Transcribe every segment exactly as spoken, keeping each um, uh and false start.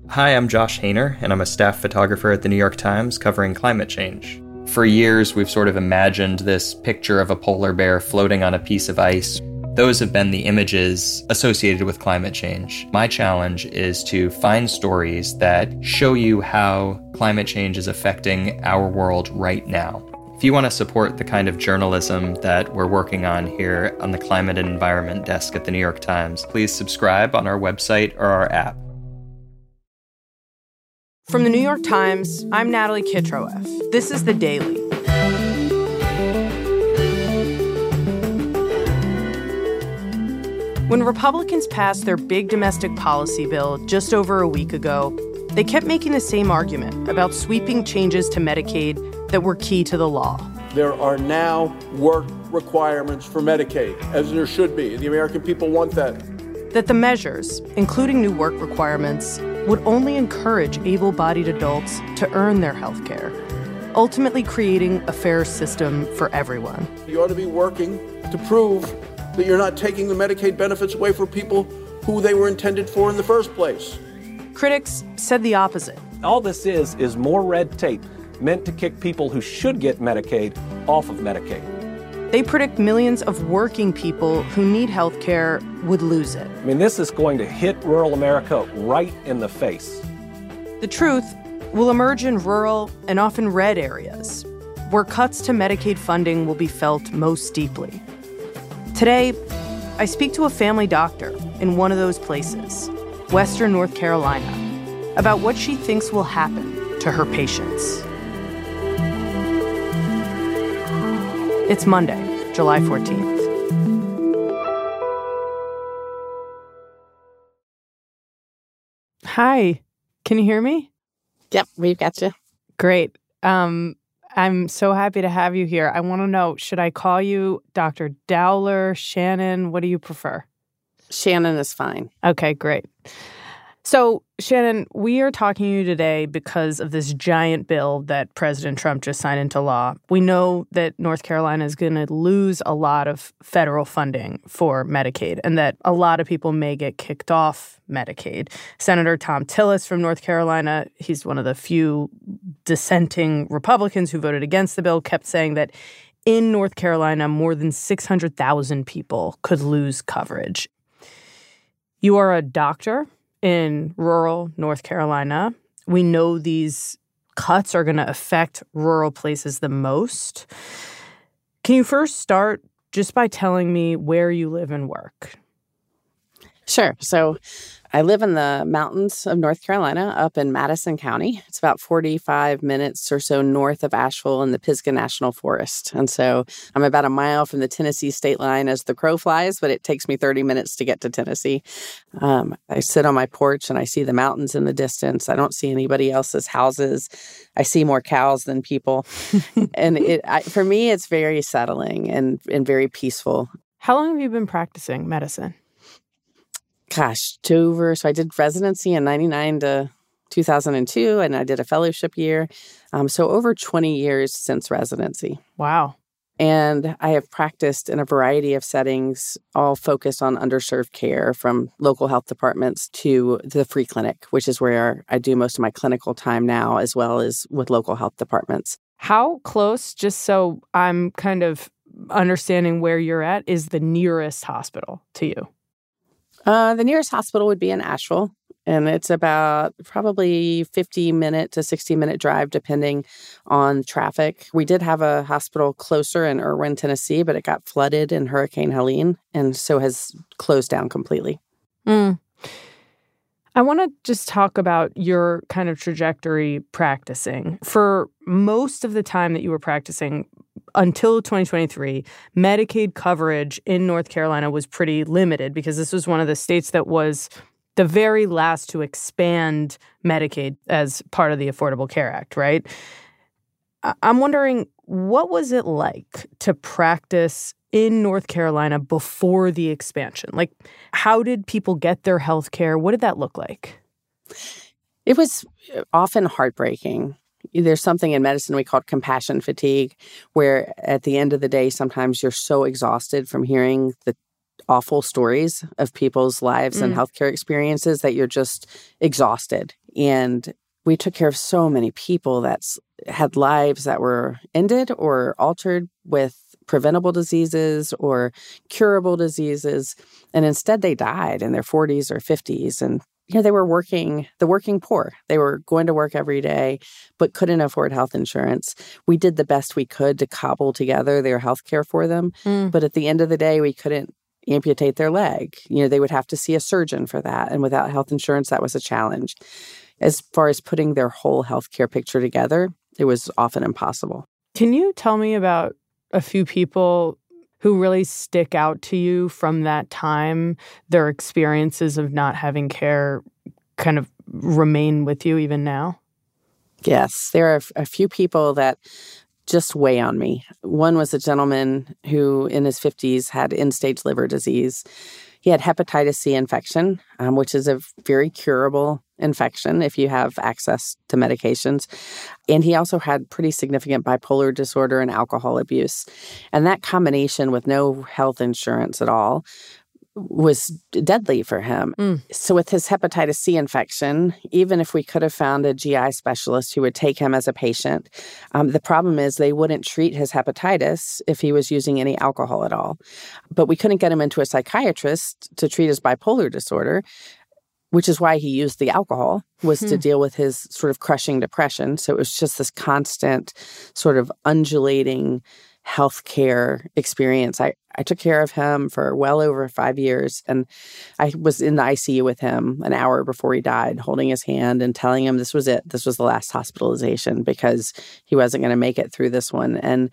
Hi, I'm Josh Hainer, and I'm a staff photographer at the New York Times covering climate change. For years, we've sort of imagined this picture of a polar bear floating on a piece of ice. Those have been the images associated with climate change. My challenge is to find stories that show you how climate change is affecting our world right now. If you want to support the kind of journalism that we're working on here on the Climate and Environment Desk at the New York Times, please subscribe on our website or our app. From the New York Times, I'm Natalie Kitroeff. This is The Daily. When Republicans passed their big domestic policy bill just over a week ago, they kept making the same argument about sweeping changes to Medicaid that were key to the law. There are now work requirements for Medicaid, as there should be. The American people want that. That the measures, including new work requirements, would only encourage able-bodied adults to earn their health care, ultimately creating a fair system for everyone. You ought to be working to prove that you're not taking the Medicaid benefits away from people who they were intended for in the first place. Critics said the opposite. All this is is more red tape meant to kick people who should get Medicaid off of Medicaid. They predict millions of working people who need health care would lose it. I mean, this is going to hit rural America right in the face. The truth will emerge in rural and often red areas, where cuts to Medicaid funding will be felt most deeply. Today, I speak to a family doctor in one of those places, Western North Carolina, about what she thinks will happen to her patients. It's Monday, July fourteenth. Hi, can you hear me? Yep, we've got you. Great. Um, I'm so happy to have you here. I want to know, should I call you Doctor Dowler, Shannon? What do you prefer? Shannon is fine. Okay, great. So, Shannon, we are talking to you today because of this giant bill that President Trump just signed into law. We know that North Carolina is going to lose a lot of federal funding for Medicaid and that a lot of people may get kicked off Medicaid. Senator Thom Tillis from North Carolina, he's one of the few dissenting Republicans who voted against the bill, kept saying that in North Carolina, more than six hundred thousand people could lose coverage. You are a doctor in rural North Carolina. We know these cuts are going to affect rural places the most. Can you first start just by telling me where you live and work? Sure. So I live in the mountains of North Carolina, up in Madison County. It's about forty-five minutes or so north of Asheville in the Pisgah National Forest. And so I'm about a mile from the Tennessee state line as the crow flies, but it takes me thirty minutes to get to Tennessee. Um, I sit on my porch and I see the mountains in the distance. I don't see anybody else's houses. I see more cows than people. and it, I, for me, it's very settling and, and very peaceful. How long have you been practicing medicine? Gosh, over, so I did residency in ninety-nine to two thousand two, and I did a fellowship year. Um, so over twenty years since residency. Wow. And I have practiced in a variety of settings, all focused on underserved care, from local health departments to the free clinic, which is where I do most of my clinical time now, as well as with local health departments. How close, just so I'm kind of understanding where you're at, is the nearest hospital to you? Uh, the nearest hospital would be in Asheville, and it's about probably fifty minute to sixty minute drive, depending on traffic. We did have a hospital closer in Erwin, Tennessee, but it got flooded in Hurricane Helene, and so has closed down completely. Mm. I want to just talk about your kind of trajectory practicing. For most of the time that you were practicing, until twenty twenty-three, Medicaid coverage in North Carolina was pretty limited because this was one of the states that was the very last to expand Medicaid as part of the Affordable Care Act, right? I'm wondering, what was it like to practice in North Carolina before the expansion? Like, how did people get their health care? What did that look like? It was often heartbreaking. There's something in medicine we call compassion fatigue, where at the end of the day, sometimes you're so exhausted from hearing the awful stories of people's lives mm. and healthcare experiences that you're just exhausted. And we took care of so many people that had lives that were ended or altered with preventable diseases or curable diseases. And instead they died in their forties or fifties. And, you know, they were working, the working poor. They were going to work every day, but couldn't afford health insurance. We did the best we could to cobble together their health care for them. Mm. But at the end of the day, we couldn't amputate their leg. You know, they would have to see a surgeon for that. And without health insurance, that was a challenge. As far as putting their whole healthcare picture together, it was often impossible. Can you tell me about a few people who really stick out to you from that time, their experiences of not having care kind of remain with you even now? Yes, there are a few people that just weigh on me. One was a gentleman who in his fifties had end-stage liver disease. He had hepatitis C infection, um, which is a very curable infection if you have access to medications. And he also had pretty significant bipolar disorder and alcohol abuse. And that combination with no health insurance at all was deadly for him. Mm. So with his hepatitis C infection, even if we could have found a G I specialist who would take him as a patient, um, the problem is they wouldn't treat his hepatitis if he was using any alcohol at all. But we couldn't get him into a psychiatrist to treat his bipolar disorder, which is why he used the alcohol, was hmm. to deal with his sort of crushing depression. So it was just this constant sort of undulating healthcare experience. I, I took care of him for well over five years. And I was in the I C U with him an hour before he died, holding his hand and telling him this was it. This was the last hospitalization because he wasn't going to make it through this one. And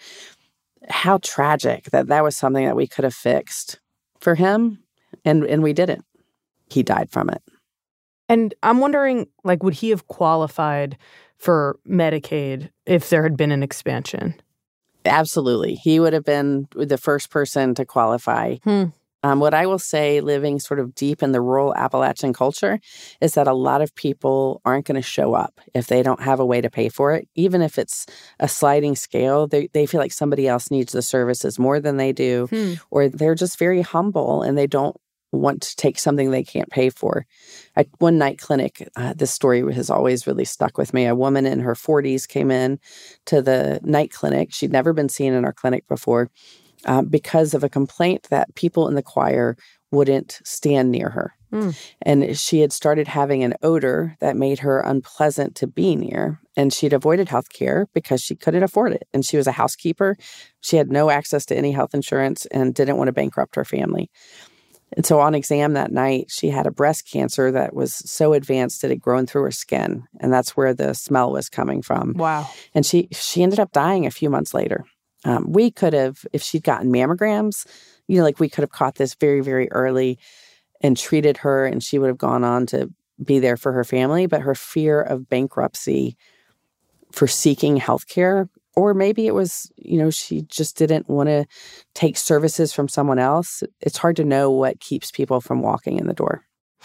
how tragic that that was something that we could have fixed for him. And, and we didn't. He died from it. And I'm wondering, like, would he have qualified for Medicaid if there had been an expansion? Absolutely. He would have been the first person to qualify. Hmm. Um, what I will say, living sort of deep in the rural Appalachian culture, is that a lot of people aren't going to show up if they don't have a way to pay for it. Even if it's a sliding scale, they, they feel like somebody else needs the services more than they do, hmm. or they're just very humble and they don't want to take something they can't pay for. At one night clinic, uh, this story has always really stuck with me. A woman in her forties came in to the night clinic. She'd never been seen in our clinic before uh, because of a complaint that people in the choir wouldn't stand near her. Mm. And she had started having an odor that made her unpleasant to be near. And she'd avoided health care because she couldn't afford it. And she was a housekeeper. She had no access to any health insurance and didn't want to bankrupt her family. And so on exam that night, she had a breast cancer that was so advanced that it had grown through her skin. And that's where the smell was coming from. Wow. And she she ended up dying a few months later. Um, we could have, if she'd gotten mammograms, you know, like we could have caught this very, very early and treated her, and she would have gone on to be there for her family. But her fear of bankruptcy for seeking health care, or maybe it was, you know, she just didn't want to take services from someone else. It's hard to know what keeps people from walking in the door.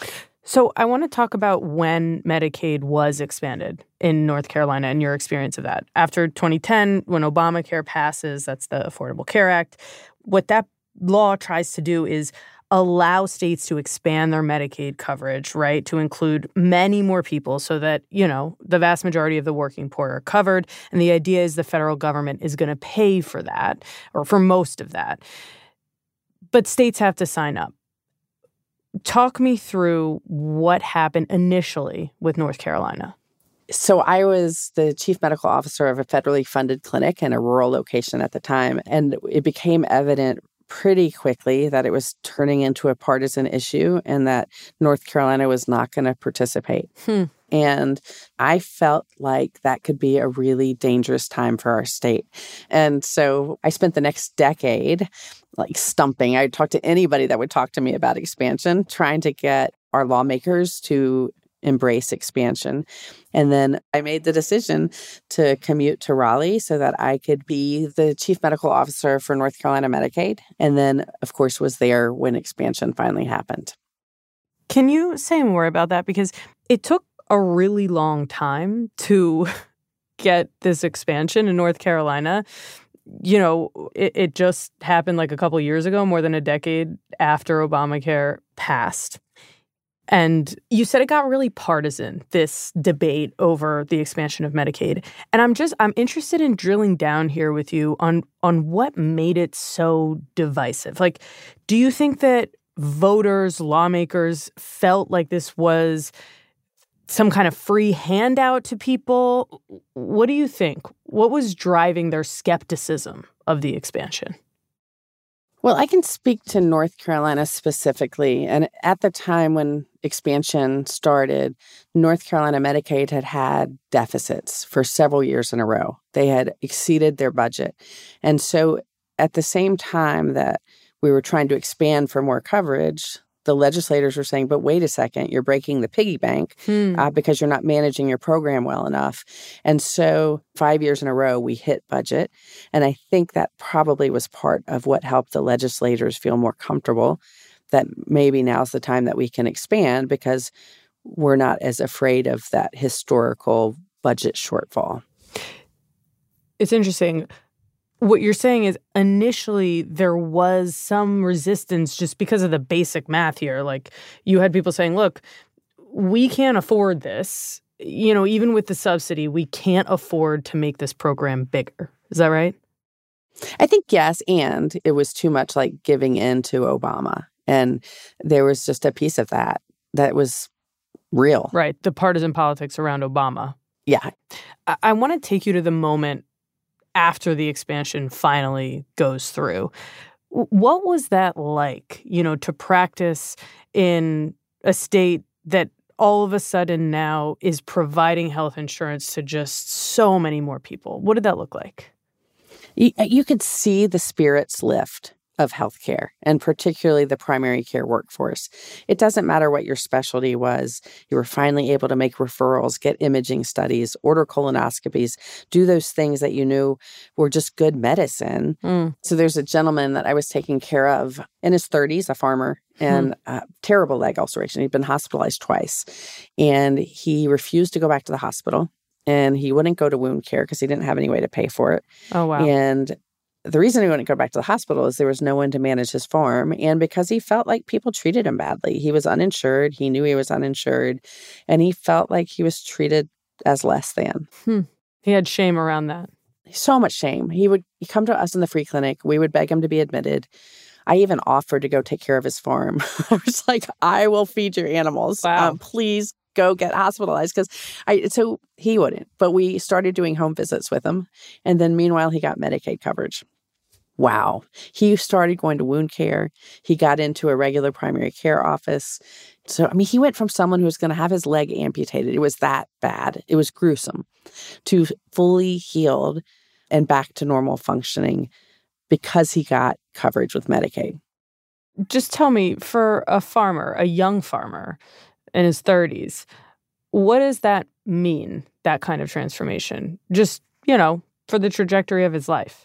So I want to talk about when Medicaid was expanded in North Carolina and your experience of that. After twenty ten, when Obamacare passes, that's the Affordable Care Act, what that law tries to do is allow states to expand their Medicaid coverage, right, to include many more people so that, you know, the vast majority of the working poor are covered. And the idea is the federal government is going to pay for that, or for most of that. But states have to sign up. Talk me through what happened initially with North Carolina. So I was the chief medical officer of a federally funded clinic in a rural location at the time, and it became evident pretty quickly that it was turning into a partisan issue and that North Carolina was not going to participate. Hmm. And I felt like that could be a really dangerous time for our state. And so I spent the next decade like stumping. I'd talk to anybody that would talk to me about expansion, trying to get our lawmakers to embrace expansion. And then I made the decision to commute to Raleigh so that I could be the chief medical officer for North Carolina Medicaid. And then, of course, was there when expansion finally happened. Can you say more about that? Because it took a really long time to get this expansion in North Carolina. You know, it, it just happened like a couple years ago, more than a decade after Obamacare passed. And you said it got really partisan, this debate over the expansion of Medicaid. And I'm just, I'm interested in drilling down here with you on, on what made it so divisive. Like, do you think that voters, lawmakers felt like this was some kind of free handout to people? What do you think? What was driving their skepticism of the expansion? Well, I can speak to North Carolina specifically. And at the time when expansion started, North Carolina Medicaid had had deficits for several years in a row. They had exceeded their budget. And so at the same time that we were trying to expand for more coverage, the legislators were saying, but wait a second, you're breaking the piggy bank hmm. uh, because you're not managing your program well enough. And so five years in a row, we hit budget. And I think that probably was part of what helped the legislators feel more comfortable that maybe now's the time that we can expand because we're not as afraid of that historical budget shortfall. It's interesting. What you're saying is initially there was some resistance just because of the basic math here. Like you had people saying, look, we can't afford this. You know, even with the subsidy, we can't afford to make this program bigger. Is that right? I think yes. And it was too much like giving in to Obama. And there was just a piece of that that was real. Right. The partisan politics around Obama. Yeah. I, I want to take you to the moment after the expansion finally goes through. What was that like, you know, to practice in a state that all of a sudden now is providing health insurance to just so many more people? What did that look like? You, you could see the spirits lift of healthcare, and particularly the primary care workforce. It doesn't matter what your specialty was. You were finally able to make referrals, get imaging studies, order colonoscopies, do those things that you knew were just good medicine. Mm. So there's a gentleman that I was taking care of in his thirties, a farmer, and mm. uh, terrible leg ulceration. He'd been hospitalized twice, and he refused to go back to the hospital, and he wouldn't go to wound care because he didn't have any way to pay for it. Oh, wow. And the reason he wouldn't go back to the hospital is there was no one to manage his farm, and because he felt like people treated him badly. He was uninsured. He knew he was uninsured, and he felt like he was treated as less than. Hmm. He had shame around that. So much shame. He would he'd come to us in the free clinic. We would beg him to be admitted. I even offered to go take care of his farm. I was like, I will feed your animals. Wow. Um, please go get hospitalized. Because I so he wouldn't. But we started doing home visits with him. And then meanwhile, he got Medicaid coverage. Wow. He started going to wound care. He got into a regular primary care office. So, I mean, he went from someone who was going to have his leg amputated, it was that bad, it was gruesome, to fully healed and back to normal functioning because he got coverage with Medicaid. Just tell me, for a farmer, a young farmer in his thirties, what does that mean, that kind of transformation? Just, you know, for the trajectory of his life.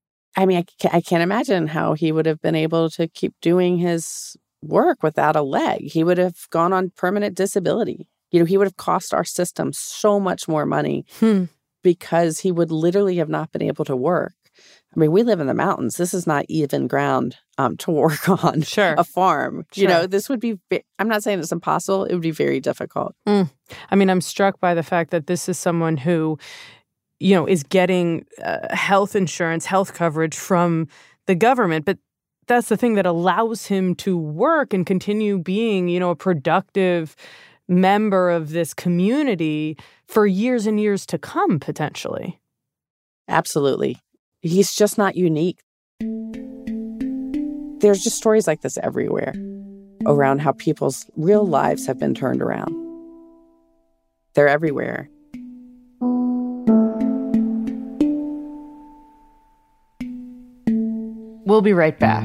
I mean, I, I can't imagine how he would have been able to keep doing his work without a leg. He would have gone on permanent disability. You know, he would have cost our system so much more money hmm. because he would literally have not been able to work. I mean, we live in the mountains. This is not even ground um, to work on sure. a farm. Sure. You know, this would be, I'm not saying it's impossible. It would be very difficult. Mm. I mean, I'm struck by the fact that this is someone who, you know, is getting uh, health insurance, health coverage from the government. But that's the thing that allows him to work and continue being, you know, a productive member of this community for years and years to come, potentially. Absolutely. He's just not unique. There's just stories like this everywhere around how people's real lives have been turned around. They're everywhere. We'll be right back.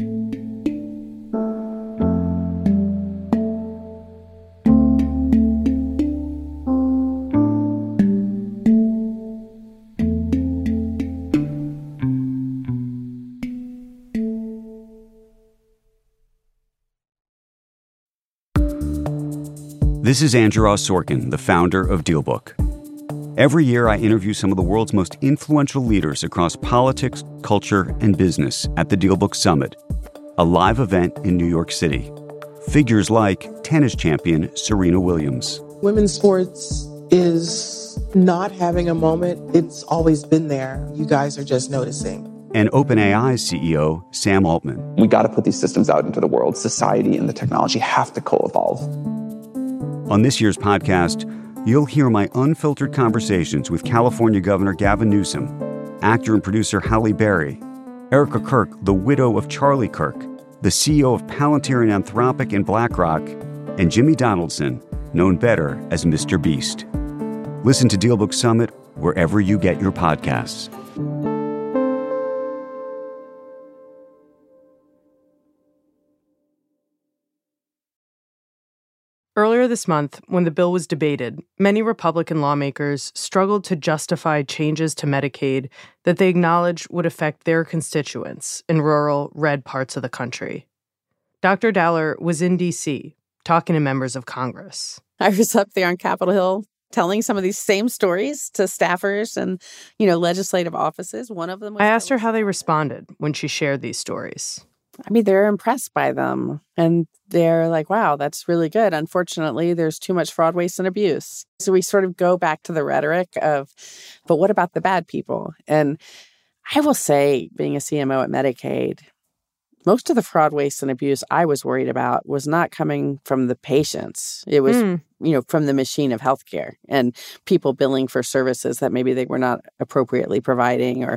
This is Andrew Ross Sorkin, the founder of DealBook. Every year, I interview some of the world's most influential leaders across politics, culture, and business at the DealBook Summit, a live event in New York City. Figures like tennis champion Serena Williams. Women's sports is not having a moment. It's always been there. You guys are just noticing. And OpenAI's C E O, Sam Altman. We got to put these systems out into the world. Society and the technology have to co-evolve. On this year's podcast, you'll hear my unfiltered conversations with California Governor Gavin Newsom, actor and producer Halle Berry, Erica Kirk, the widow of Charlie Kirk, the C E O of Palantir and Anthropic and BlackRock, and Jimmy Donaldson, known better as Mister Beast. Listen to DealBook Summit wherever you get your podcasts. Earlier this month, when the bill was debated, many Republican lawmakers struggled to justify changes to Medicaid that they acknowledged would affect their constituents in rural, red parts of the country. Doctor Dowler was in D C talking to members of Congress. I was up there on Capitol Hill telling some of these same stories to staffers and, you know, legislative offices. One of them was... I asked her how they responded when she shared these stories. I mean, they're impressed by them, and they're like, wow, that's really good. Unfortunately, there's too much fraud, waste, and abuse. So we sort of go back to the rhetoric of, but what about the bad people? And I will say, being a C M O at Medicaid, most of the fraud, waste, and abuse I was worried about was not coming from the patients. It was, mm. you know, from the machine of healthcare and people billing for services that maybe they were not appropriately providing or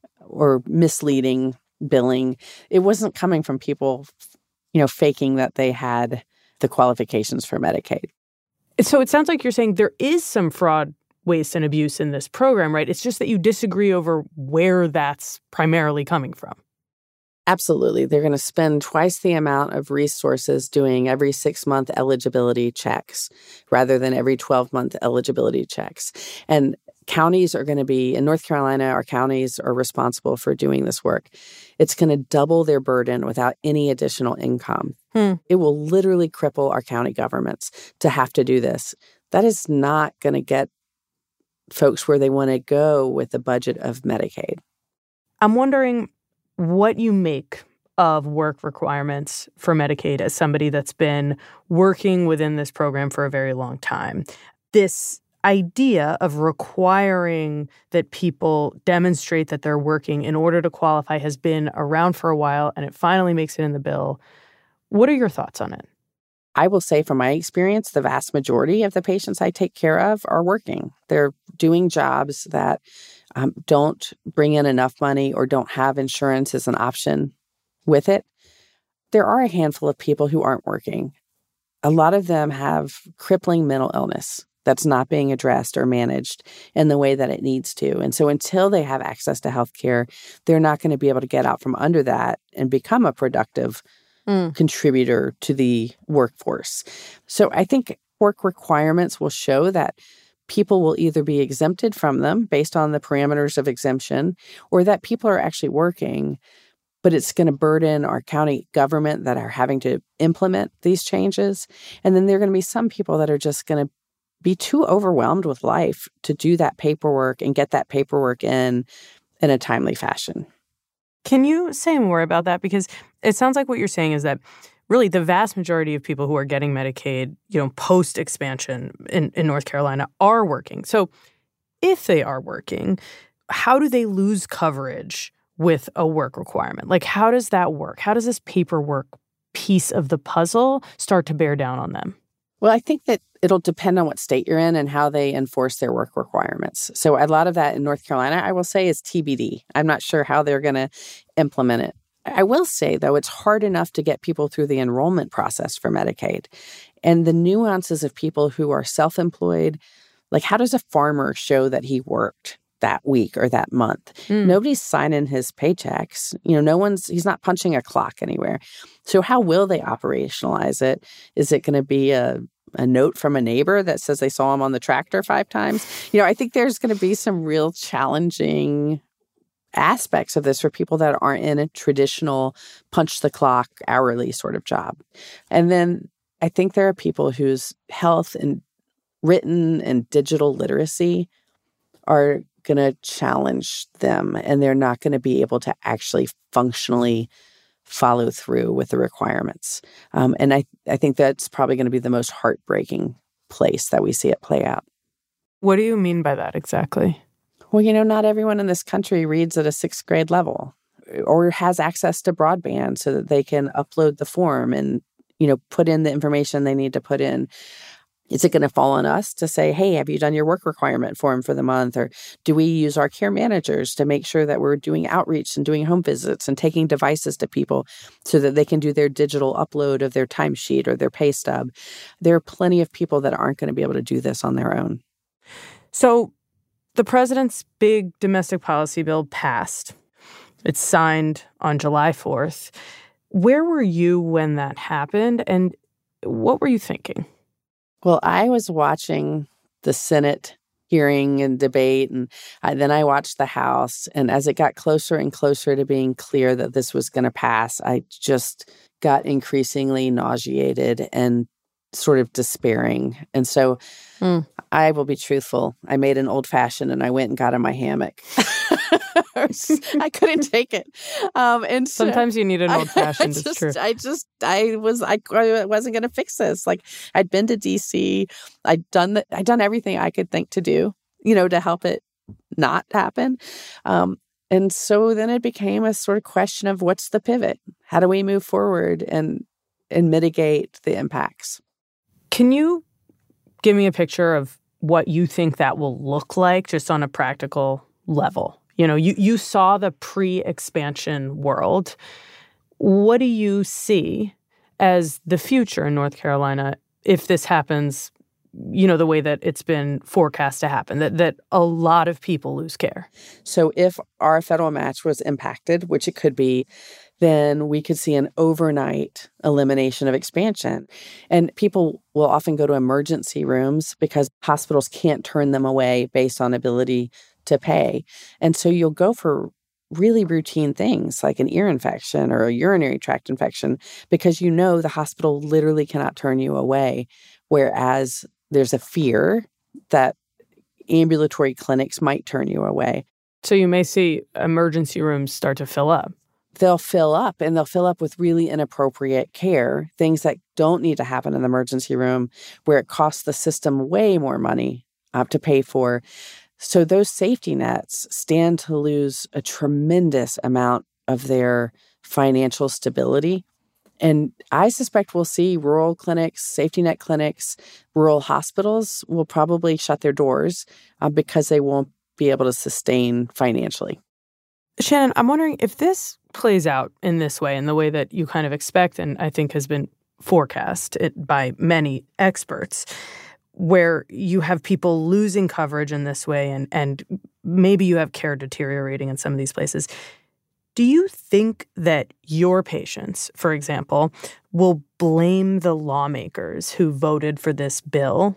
or misleading billing. It wasn't coming from people, you know, faking that they had the qualifications for Medicaid. So it sounds like you're saying there is some fraud, waste, and abuse in this program, right? It's just that you disagree over where that's primarily coming from. Absolutely. They're going to spend twice the amount of resources doing every six-month eligibility checks rather than every twelve-month eligibility checks. And counties are going to be, in North Carolina, our counties are responsible for doing this work. It's going to double their burden without any additional income. Hmm. It will literally cripple our county governments to have to do this. That is not going to get folks where they want to go with the budget of Medicaid. I'm wondering what you make of work requirements for Medicaid as somebody that's been working within this program for a very long time. This idea of requiring that people demonstrate that they're working in order to qualify has been around for a while, and it finally makes it in the bill. What are your thoughts on it? I will say from my experience, the vast majority of the patients I take care of are working. They're doing jobs that um, don't bring in enough money or don't have insurance as an option with it. There are a handful of people who aren't working. A lot of them have crippling mental illness that's not being addressed or managed in the way that it needs to. And so until they have access to health care, they're not going to be able to get out from under that and become a productive mm. contributor to the workforce. So I think work requirements will show that people will either be exempted from them based on the parameters of exemption, or that people are actually working, but it's going to burden our county government that are having to implement these changes. And then there are going to be some people that are just going to be too overwhelmed with life to do that paperwork and get that paperwork in in a timely fashion. Can you say more about that? Because it sounds like what you're saying is that really the vast majority of people who are getting Medicaid, you know, post-expansion in, in North Carolina are working. So if they are working, how do they lose coverage with a work requirement? Like, how does that work? How does this paperwork piece of the puzzle start to bear down on them? Well, I think that it'll depend on what state you're in and how they enforce their work requirements. So a lot of that in North Carolina, I will say, is T B D. I'm not sure how they're going to implement it. I will say, though, it's hard enough to get people through the enrollment process for Medicaid. And the nuances of people who are self-employed, like how does a farmer show that he worked that week or that month? Mm. Nobody's signing his paychecks. You know, no one's, he's not punching a clock anywhere. So how will they operationalize it? Is it going to be a a note from a neighbor that says they saw him on the tractor five times? You know, I think there's going to be some real challenging aspects of this for people that aren't in a traditional punch the clock hourly sort of job. And then I think there are people whose health and written and digital literacy are going to challenge them, and they're not going to be able to actually functionally follow through with the requirements. Um, and I, I think that's probably going to be the most heartbreaking place that we see it play out. What do you mean by that exactly? Well, you know, not everyone in this country reads at a sixth grade level or has access to broadband so that they can upload the form and, you know, put in the information they need to put in. Is it going to fall on us to say, hey, have you done your work requirement form for the month? Or do we use our care managers to make sure that we're doing outreach and doing home visits and taking devices to people so that they can do their digital upload of their timesheet or their pay stub? There are plenty of people that aren't going to be able to do this on their own. So the president's big domestic policy bill passed. It's signed on July fourth. Where were you when that happened, and what were you thinking? Well, I was watching the Senate hearing and debate, and I, then I watched the House. And as it got closer and closer to being clear that this was going to pass, I just got increasingly nauseated and sort of despairing. And so mm. I will be truthful. I made an old fashioned and I went and got in my hammock. I couldn't take it. Um, and so sometimes you need an old fashioned. It's true. I just, I was, I, I wasn't going to fix this. Like I'd been to D C. I'd done the, I'd done everything I could think to do, you know, to help it not happen. Um, and so then it became a sort of question of what's the pivot? How do we move forward and and mitigate the impacts? Can you give me a picture of what you think that will look like just on a practical level? You know, you, you saw the pre-expansion world. What do you see as the future in North Carolina if this happens, you know, the way that it's been forecast to happen, that, that a lot of people lose care? So if our federal match was impacted, which it could be, then we could see an overnight elimination of expansion. And people will often go to emergency rooms because hospitals can't turn them away based on ability to pay. And so you'll go for really routine things like an ear infection or a urinary tract infection because you know the hospital literally cannot turn you away, whereas there's a fear that ambulatory clinics might turn you away. So you may see emergency rooms start to fill up. They'll fill up, and they'll fill up with really inappropriate care, things that don't need to happen in the emergency room, where it costs the system way more money uh, to pay for. So those safety nets stand to lose a tremendous amount of their financial stability. And I suspect we'll see rural clinics, safety net clinics, rural hospitals will probably shut their doors uh, because they won't be able to sustain financially. Shannon, I'm wondering if this plays out in this way, in the way that you kind of expect and I think has been forecast it by many experts, where you have people losing coverage in this way and, and maybe you have care deteriorating in some of these places. Do you think that your patients, for example, will blame the lawmakers who voted for this bill?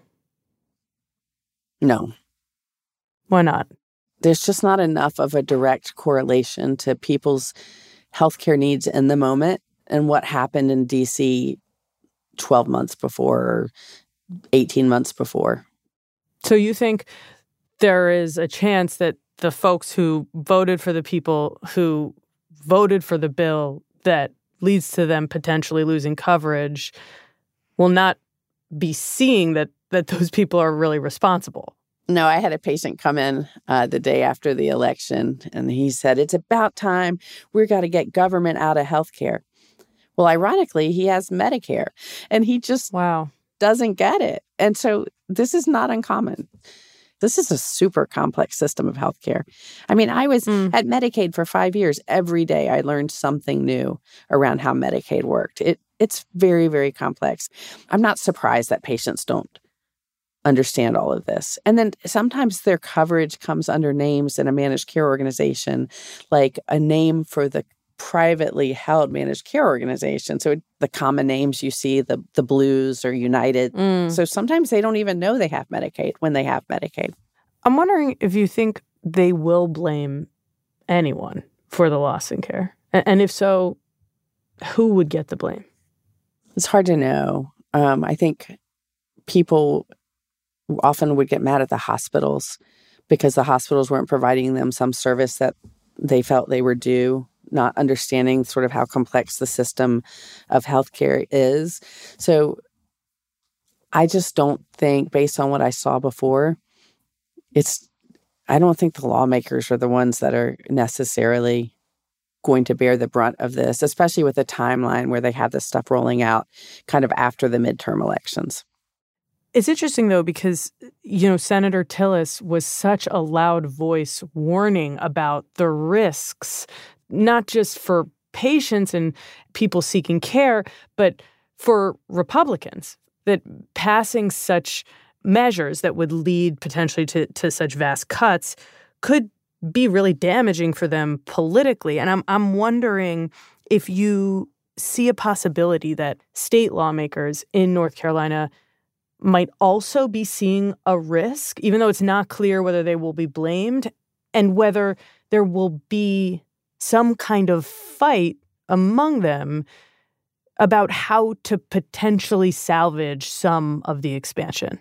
No. Why not? There's just not enough of a direct correlation to people's healthcare needs in the moment and what happened in D C twelve months before or eighteen months before. So you think there is a chance that the folks who voted for the people who voted for the bill that leads to them potentially losing coverage will not be seeing that that those people are really responsible? No, I had a patient come in uh, the day after the election, and he said, it's about time we've got to get government out of healthcare. Well, ironically, he has Medicare, and he just wow. doesn't get it. And so this is not uncommon. This is a super complex system of healthcare. I mean, I was mm. at Medicaid for five years. Every day I learned something new around how Medicaid worked. It It's very, very complex. I'm not surprised that patients don't understand all of this. And then sometimes their coverage comes under names in a managed care organization, like a name for the privately held managed care organization. So the common names you see, the the Blues or United. Mm. So sometimes they don't even know they have Medicaid when they have Medicaid. I'm wondering if you think they will blame anyone for the loss in care. And if so, who would get the blame? It's hard to know. Um, I think people often would get mad at the hospitals because the hospitals weren't providing them some service that they felt they were due. not understanding sort of how complex the system of healthcare is. So I just don't think, based on what I saw before, it's, I don't think the lawmakers are the ones that are necessarily going to bear the brunt of this, especially with a timeline where they have this stuff rolling out kind of after the midterm elections. It's interesting, though, because, you know, Senator Tillis was such a loud voice warning about the risks, not just for patients and people seeking care, but for Republicans, that passing such measures that would lead potentially to, to such vast cuts could be really damaging for them politically. And I'm I'm wondering if you see a possibility that state lawmakers in North Carolina might also be seeing a risk, even though it's not clear whether they will be blamed and whether there will be some kind of fight among them about how to potentially salvage some of the expansion.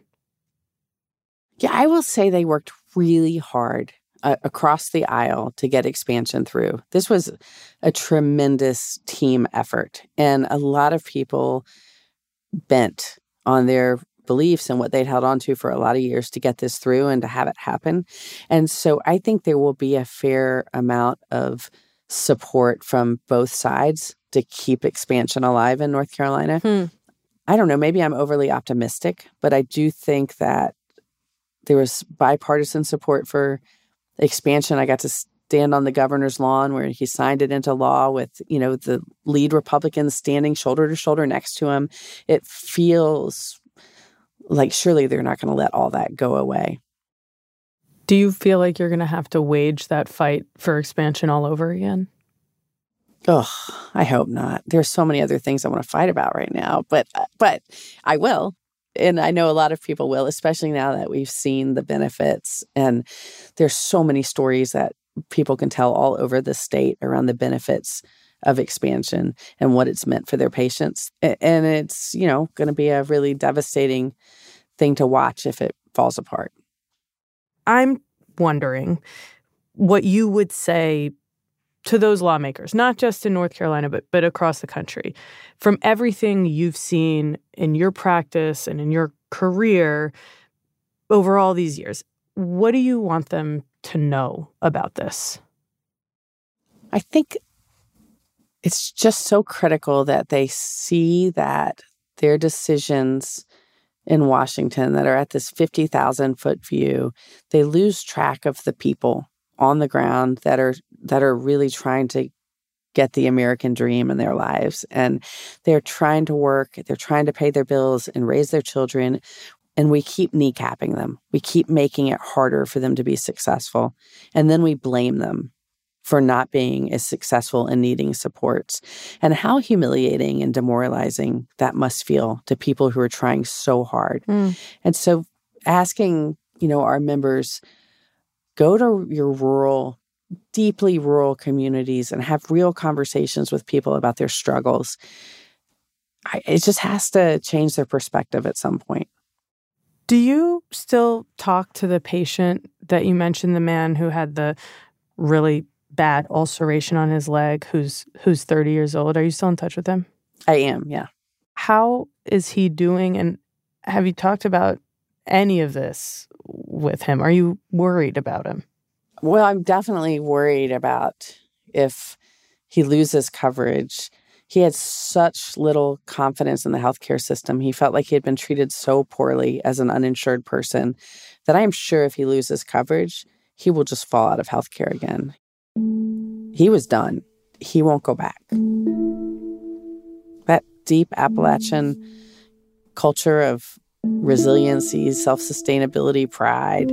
Yeah, I will say they worked really hard uh, across the aisle to get expansion through. This was a tremendous team effort, and a lot of people bent on their beliefs and what they'd held on to for a lot of years to get this through and to have it happen. And so I think there will be a fair amount of support from both sides to keep expansion alive in North Carolina. Hmm. I don't know, maybe I'm overly optimistic, but I do think that there was bipartisan support for expansion. I got to stand on the governor's lawn where he signed it into law with, you know, the lead Republicans standing shoulder to shoulder next to him. It feels like surely they're not going to let all that go away. Do you feel like you're going to have to wage that fight for expansion all over again? Oh, I hope not. There's so many other things I want to fight about right now, but but I will. And I know a lot of people will, especially now that we've seen the benefits. And there's so many stories that people can tell all over the state around the benefits of expansion and what it's meant for their patients. And it's, you know, going to be a really devastating thing to watch if it falls apart. I'm wondering what you would say to those lawmakers, not just in North Carolina, but but across the country. From everything you've seen in your practice and in your career over all these years, what do you want them to know about this? I think it's just so critical that they see that their decisions in Washington that are at this fifty thousand foot view, they lose track of the people on the ground that are that are really trying to get the American dream in their lives. And they're trying to work, they're trying to pay their bills and raise their children. And we keep kneecapping them. We keep making it harder for them to be successful. And then we blame them for not being as successful and needing supports. And how humiliating and demoralizing that must feel to people who are trying so hard. Mm. And so asking, you know, our members, go to your rural, deeply rural communities and have real conversations with people about their struggles. I, it just has to change their perspective at some point. Do you still talk to the patient that you mentioned, the man who had the really bad ulceration on his leg, who's who's thirty years old? Are you still in touch with him? I am, yeah. How is he doing? And have you talked about any of this with him? Are you worried about him? Well, I'm definitely worried about if he loses coverage. He had such little confidence in the healthcare system. He felt like he had been treated so poorly as an uninsured person that I am sure if he loses coverage, he will just fall out of healthcare again. He was done. He won't go back. That deep Appalachian culture of resiliency, self-sustainability, pride,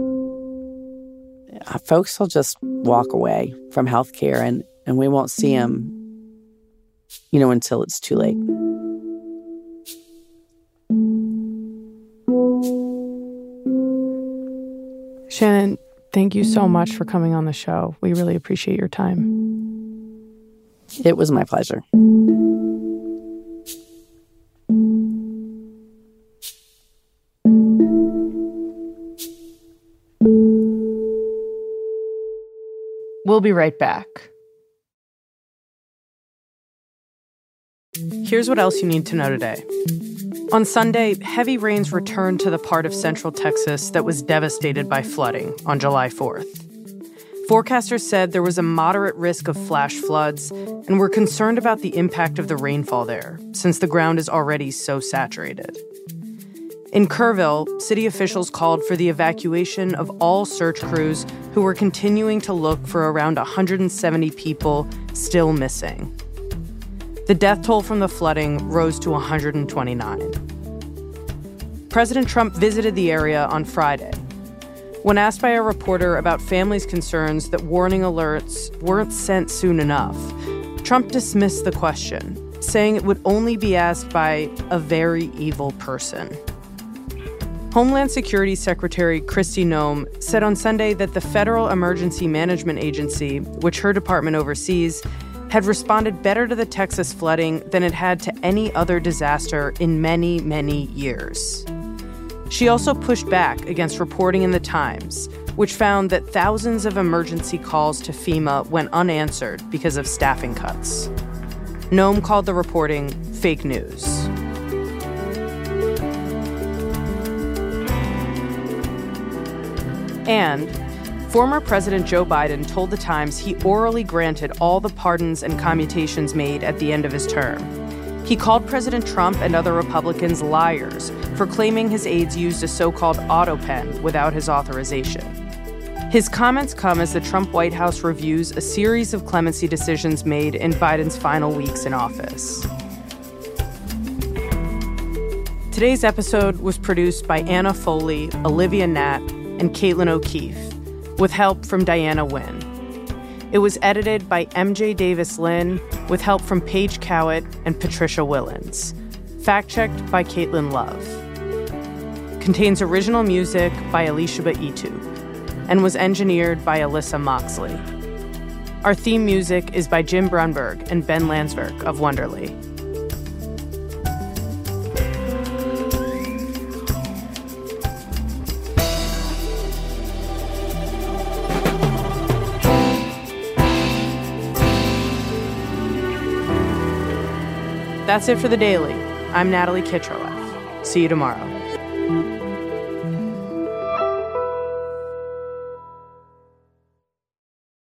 folks will just walk away from healthcare, and, and we won't see them, you know, until it's too late. Shannon, thank you so much for coming on the show. We really appreciate your time. It was my pleasure. We'll be right back. Here's what else you need to know today. On Sunday, heavy rains returned to the part of central Texas that was devastated by flooding on July fourth. Forecasters said there was a moderate risk of flash floods and were concerned about the impact of the rainfall there, since the ground is already so saturated. In Kerrville, city officials called for the evacuation of all search crews who were continuing to look for around one hundred seventy people still missing. The death toll from the flooding rose to one hundred twenty-nine. President Trump visited the area on Friday. When asked by a reporter about families' concerns that warning alerts weren't sent soon enough, Trump dismissed the question, saying it would only be asked by a very evil person. Homeland Security Secretary Kristi Noem said on Sunday that the Federal Emergency Management Agency, which her department oversees, had responded better to the Texas flooding than it had to any other disaster in many, many years. She also pushed back against reporting in the Times, which found that thousands of emergency calls to FEMA went unanswered because of staffing cuts. Noem called the reporting fake news. And former President Joe Biden told the Times he orally granted all the pardons and commutations made at the end of his term. He called President Trump and other Republicans liars for claiming his aides used a so-called auto pen without his authorization. His comments come as the Trump White House reviews a series of clemency decisions made in Biden's final weeks in office. Today's episode was produced by Anna Foley, Olivia Natt, and Caitlin O'Keefe, with help from Diana Wynn. It was edited by M J Davis-Lynn, with help from Paige Cowett and Patricia Willens. Fact-checked by Caitlin Love. Contains original music by Alicia Baitu, and was engineered by Alyssa Moxley. Our theme music is by Jim Brunberg and Ben Landsverk of Wonderly. That's it for The Daily. I'm Natalie Kitroeff. See you tomorrow.